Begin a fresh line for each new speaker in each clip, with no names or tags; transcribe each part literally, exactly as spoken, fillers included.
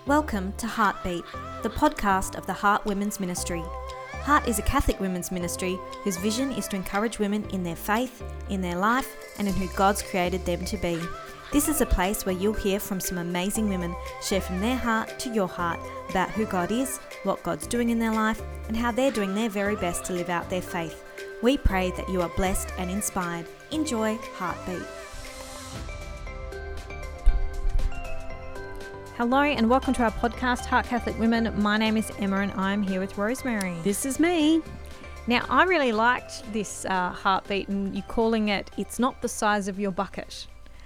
Welcome to Heartbeat, the podcast of the Heart Women's Ministry. Heart is a Catholic women's ministry whose vision is to encourage women in their faith, in their life, and in who God's created them to be. This is a place where you'll hear from some amazing women share from their heart to your heart about who God is, what God's doing in their life, and how they're doing their very best to live out their faith. We pray that you are blessed and inspired. Enjoy Heartbeat. Hello and welcome to our podcast, Heart Catholic Women. My name is Emma and I'm here with Rosemary.
This is me.
Now, I really liked this uh, Heartbeat and you calling it, It's Not the Size of Your Bucket.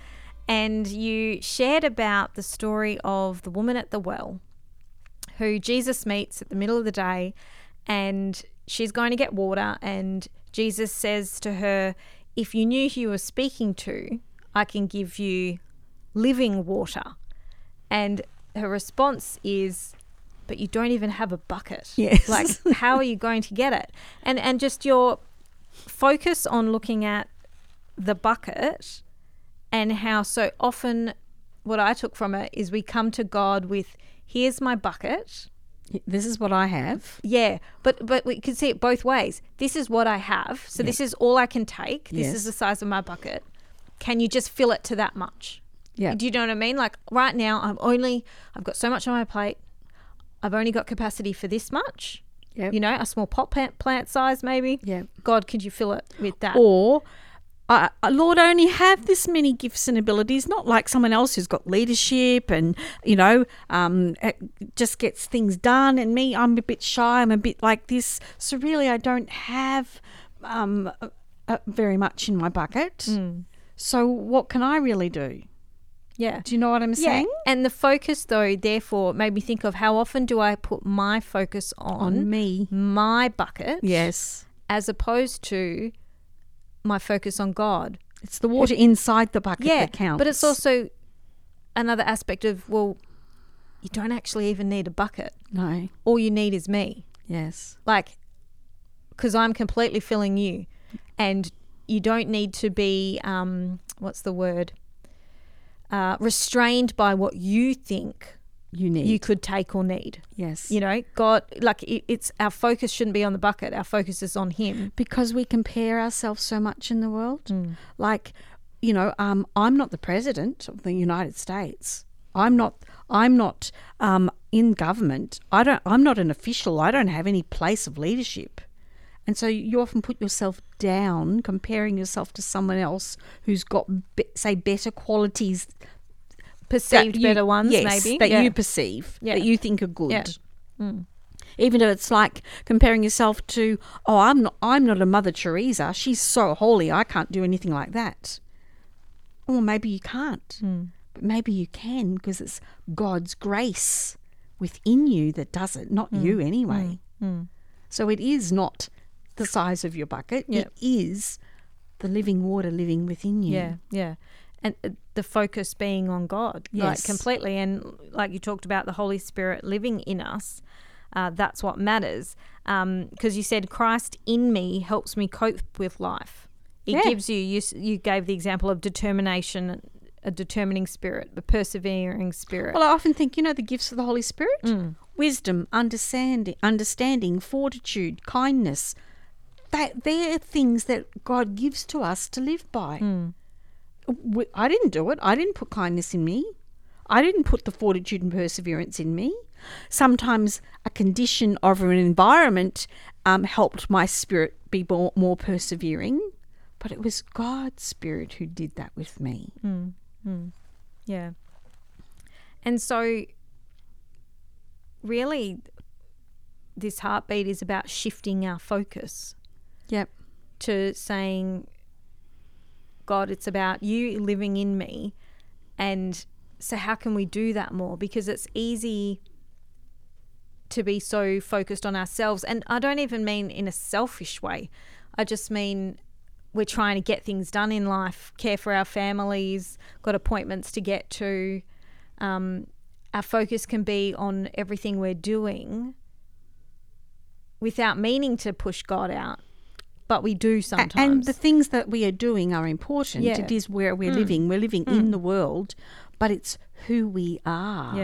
And you shared about the story of the woman at the well who Jesus meets at the middle of the day and she's going to get water and Jesus says to her, if you knew who you were speaking to, I can give you living water. And her response is, but you don't even have a bucket.
Yes.
Like, how are you going to get it? And and just your focus on looking at the bucket and how so often what I took from it is we come to God with, here's my bucket.
This is what I have.
Yeah, but but we can see it both ways. This is what I have. So
Yep.
this is all I can take. This
Yes.
is the size of my bucket. Can you just fill it to that much?
Yeah.
Do you know what I mean? Like right now, I'm only, I've got so much on my plate. I've only got capacity for this much.
Yep.
You know, a small pot plant, plant size maybe.
Yeah.
God, could you fill it with that?
Or, uh, Lord, I only have this many gifts and abilities, not like someone else who's got leadership and, you know, um, it just gets things done. And me, I'm a bit shy. I'm a bit like this. So really, I don't have um, uh, uh, very much in my bucket.
Mm.
So what can I really do?
Yeah.
Do you know what I'm
Yeah.
saying?
And the focus, though, therefore, made me think of how often do I put my focus on,
On me.
my bucket
Yes.
as opposed to my focus on God.
It's the water inside the bucket
Yeah,
that counts.
but it's also another aspect of, well, you don't actually even need a bucket.
No.
All you need is me.
Yes.
Like, because I'm completely filling you. And you don't need to be, um, what's the word? Uh, restrained by what you think
You need.
you could take or need.
Yes.
You know, God, like it, it's our focus shouldn't be on the bucket. Our focus is on Him.
Because we compare ourselves so much in the world.
Mm.
Like, you know, um, I'm not the president of the United States. I'm not. I'm not um, in government. I don't. I'm not an official. I don't have any place of leadership. And so you often put yourself down, comparing yourself to someone else who's got, be, say, better qualities,
Perceived
that you-
better ones,
yes,
maybe.
that
Yeah.
you perceive,
Yeah.
that you think are good.
Yeah. Mm.
Even though it's like comparing yourself to, oh, I'm not, I'm not a Mother Teresa. She's so holy. I can't do anything like that. Or maybe you can't,
Mm.
but maybe you can because it's God's grace within you that does it, not you anyway.
Mm.
So it is not the size of your bucket.
Yeah.
It is the living water living within you.
Yeah, yeah. And uh, the focus being on God, like
Yes.
completely. And like you talked about the Holy Spirit living in us, uh, that's what matters. Because you said Christ in me helps me cope with life. It
Yeah.
gives you, you, s- you gave the example of determination, a determining spirit, a persevering spirit.
Well, I often think, you know, the gifts of the Holy Spirit?
Mm.
Wisdom, understanding, understanding, fortitude, kindness. That they're things that God gives to us to live by.
Mm.
We- I didn't do it. I didn't put kindness in me. I didn't put the fortitude and perseverance in me. Sometimes a condition of an environment um, helped my spirit be more, more persevering, but it was God's Spirit who did that with me.
Mm. Mm. Yeah. And so really this heartbeat is about shifting our focus.
Yep.
To saying, God, it's about you living in me. And so how can we do that more? Because it's easy to be so focused on ourselves. And I don't even mean in a selfish way. I just mean we're trying to get things done in life, care for our families, got appointments to get to. Um, our focus can be on everything we're doing without meaning to push God out. But we do sometimes.
And the things that we are doing are important.
Yeah.
It is where we're
Mm.
living. We're living
Mm.
in the world, but it's who we are.
Yeah.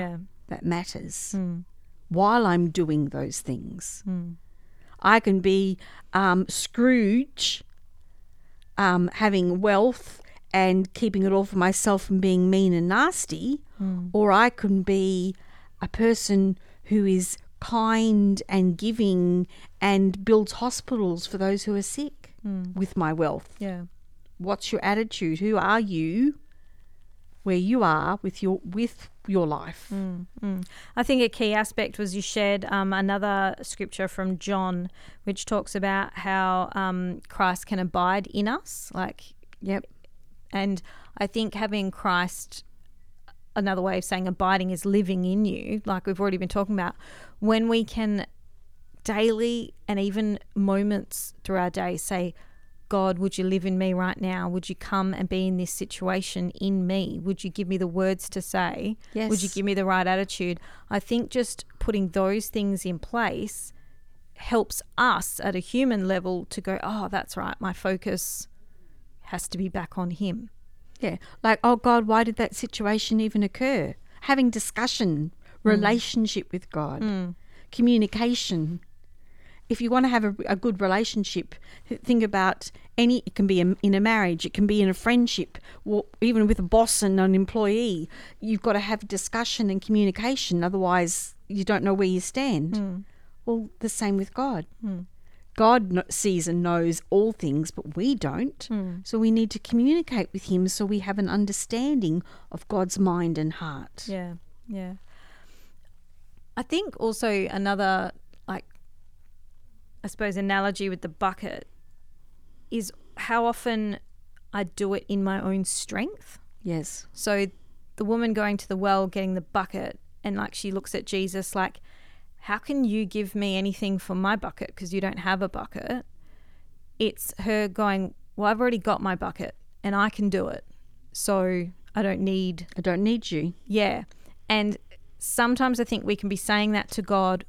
that matters
Mm.
while I'm doing those things.
Mm.
I can be um, Scrooge, um, having wealth and keeping it all for myself and being mean and nasty,
Mm.
or I can be a person who is kind and giving and builds hospitals for those who are sick
Mm.
with my wealth.
Yeah.
What's your attitude? Who are you where you are with your with your life?
Mm, mm. I think a key aspect was you shared um, another scripture from John, which talks about how um, Christ can abide in us. Like,
Yep.
and I think having Christ, another way of saying abiding is living in you, like we've already been talking about. When we can daily and even moments through our day say, God, would you live in me right now? Would you come and be in this situation in me? Would you give me the words to say?
Yes.
Would you give me the right attitude? I think just putting those things in place helps us at a human level to go, oh, that's right, my focus has to be back on him.
Yeah. Like, oh God, why did that situation even occur? Having discussion, relationship with God,
Mm.
communication. If you want to have a, a good relationship, think about any, it can be a, in a marriage, it can be in a friendship, or even with a boss and an employee. You've got to have discussion and communication, otherwise you don't know where you stand.
Mm.
Well, the same with God.
Mm.
God kn- sees and knows all things, but we don't.
Mm.
So we need to communicate with him so we have an understanding of God's mind and heart.
Yeah, yeah. I think also another, like, I suppose, analogy with the bucket is how often I do it in my own strength.
Yes.
So the woman going to the well, getting the bucket, and like she looks at Jesus like, how can you give me anything for my bucket because you don't have a bucket? It's her going, well, I've already got my bucket and I can do it. So I don't need,
I don't need you.
yeah. And sometimes I think we can be saying that to God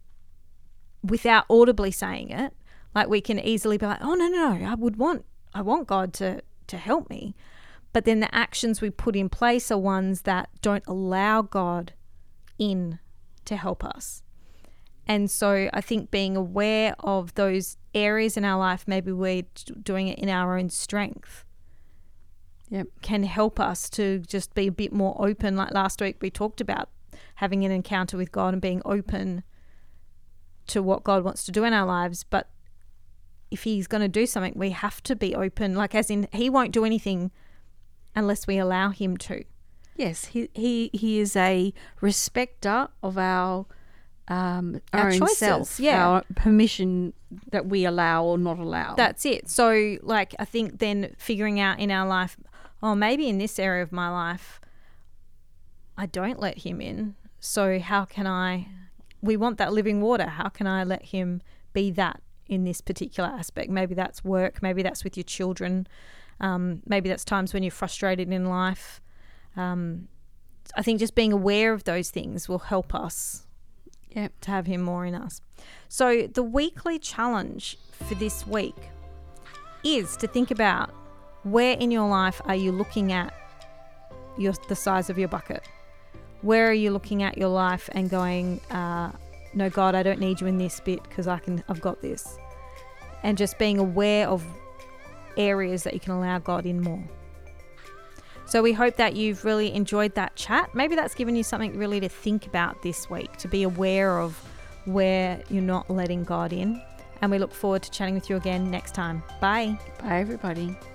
without audibly saying it. Like we can easily be like, oh, no, no, no, I would want, I want God to, to help me. But then the actions we put in place are ones that don't allow God in to help us. And so I think being aware of those areas in our life, maybe we're doing it in our own strength,
Yep.
can help us to just be a bit more open. Like last week we talked about having an encounter with God and being open to what God wants to do in our lives. But if he's going to do something, we have to be open, like as in he won't do anything unless we allow him to.
Yes, he he, he is a respecter of our um, our,
Our
own
choices,
self,
yeah.
our permission that we allow or not allow.
That's it. So like I think then figuring out in our life, oh, maybe in this area of my life, I don't let him in. So how can I, we want that living water. How can I let him be that in this particular aspect? Maybe that's work. Maybe that's with your children. Um, maybe that's times when you're frustrated in life. Um, I think just being aware of those things will help us
Yep.
to have him more in us. So the weekly challenge for this week is to think about where in your life are you looking at your the size of your bucket? Where are you looking at your life and going, uh, no, God, I don't need you in this bit because I can, I've got this. And just being aware of areas that you can allow God in more. So we hope that you've really enjoyed that chat. Maybe that's given you something really to think about this week, to be aware of where you're not letting God in. And we look forward to chatting with you again next time. Bye.
Bye, everybody.